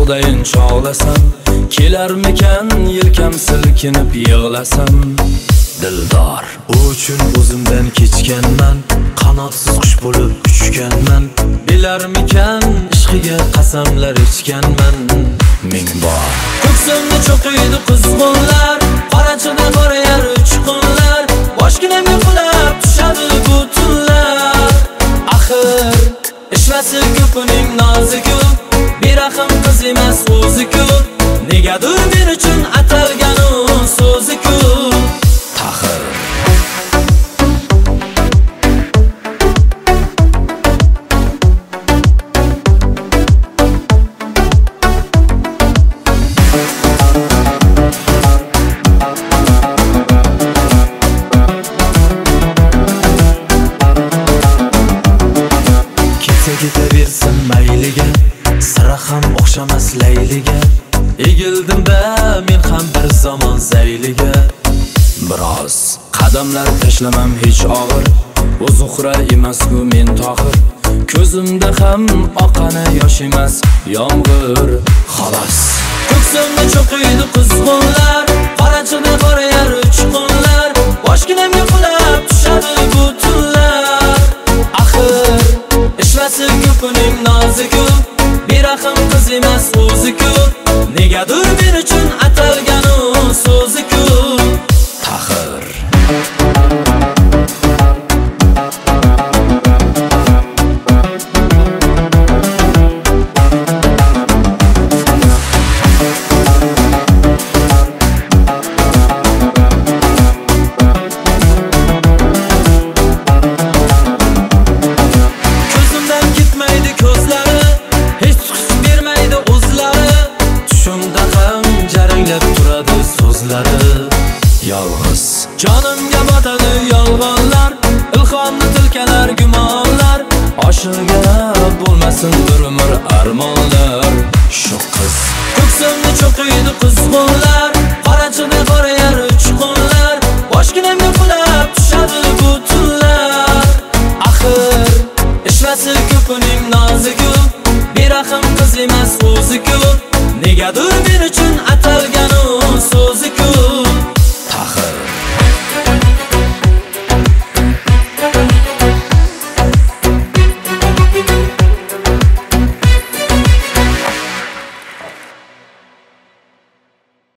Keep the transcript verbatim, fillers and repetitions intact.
bog'dayin chog'lasam, kelarmikan yelkam silkinib yig'lasam. Dildor, u uchun o'zimdan kechganman, qanotsiz qush bo'lib uchganman. Bilarmikan ishqiga qasamlar ichganman. Ming bor ko'ksimni cho'qiydi qizg'onlar, qorachida borar uchqunlar, boshginamga qulab tushadi bu tunlar. Axir ishvasi ko'pining noziku, berahim qiz emas o'ziku, negadir men uchun atalgan u so'ziku. Taxir ketaversin mayliga, sira ham o'xshamas layliga. Egildim-da men ham bir zamon zayliga. Biroz qadamlar tashlamam hech og'ir, u zuhra emas-ku men tohir. Ko'zimda ham oqana yosh emas yomg'ir. Xolos ko'ksimni cho'qiydi qizg'onlar, qorachida borar uchqunlar, boshginamga qulab tushadi bu tunlar. Axir ishvasi ko'pining noziku, berahim qiz emas o'ziku, negadir men uchun atalgan u so'ziku. Taxir yolg'iz jonimga botadi yolg'onlar, ilhomni tilkalar gumonlar, oshiga bo'lmasin bir umr armonlar. Shu qiz ko'ksimni cho'qiydi qizg'onlar, qorachida borar uchqunlar, boshginamga qulab tushadi bu tunlar. Axir ishvasi ko'pining noziku, berahim qiz emas o'ziku,